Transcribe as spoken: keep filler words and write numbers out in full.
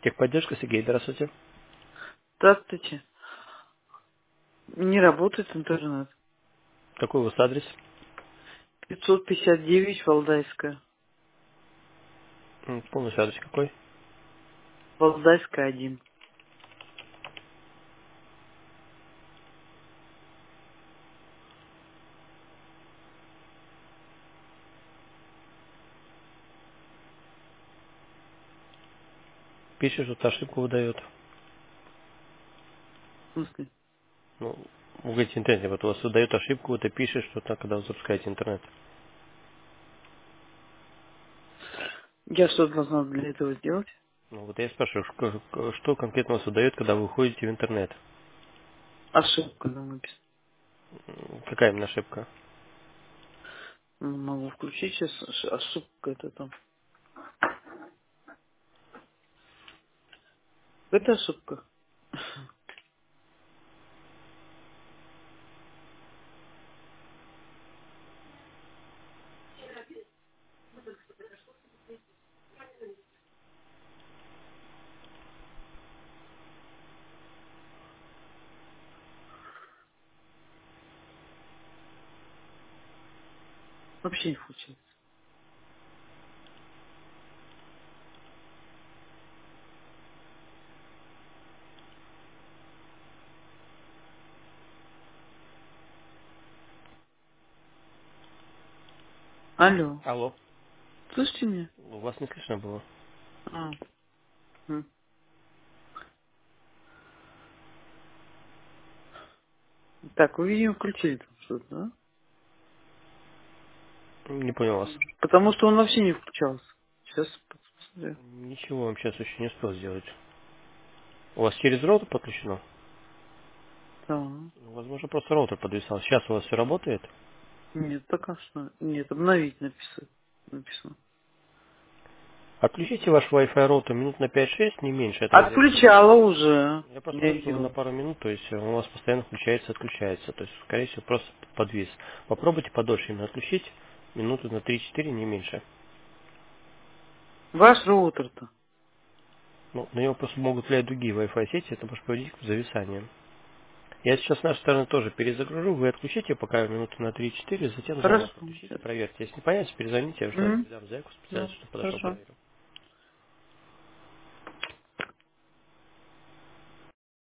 Техподдержка, Сергей, здравствуйте. Здравствуйте. Не работает интернет. Какой у вас адрес? пятьсот пятьдесят девять Валдайская. М, Полностью адрес какой? Валдайская один. Пишет, что ошибку выдает. В смысле? Ну, вы говорите, интернет, вот у вас выдает ошибку, это пишет что-то, когда вы запускаете интернет. Я что должна для этого сделать? Ну, вот я спрашиваю, ш- что конкретно у вас выдает, когда вы уходите в интернет? Ошибка там написано. М, Какая именно ошибка? Ну, могу включить сейчас. ш- Ошибка это там. Это ошибка. Вообще не включается. Алло. Алло. Слышите меня? У вас не слышно было? А. м. Так, вы, видимо, включили там что-то, да? Не понял вас. Потому что он вообще не включался. Сейчас посмотрю. Ничего вам сейчас еще не успел сделать. У вас через роутер подключено? Да. Ну, возможно, просто роутер подвисал. Сейчас у вас все работает? Нет, пока что. Нет, обновить написано. Написано. Отключите ваш Wi-Fi роутер минут на пять-шесть, не меньше. Это я, Отключала уже. я просто Я выставил на видела. пару минут, то есть он у вас постоянно включается, отключается. То есть, скорее всего, просто подвис. Попробуйте подольше именно отключить, минуты на три-четыре, не меньше. Ваш роутер-то. Ну, на него просто могут влиять другие Wi-Fi сети, это может приводить к зависанию. Я сейчас с нашей стороны тоже перезагружу, вы отключите пока минуты на три-четыре, затем Хорошо. заново подключите, Сейчас. проверьте. Если не понятно, перезвоните, я уже Мгм. дам заявку Ну, специально, чтобы подошел, хорошо. проверил.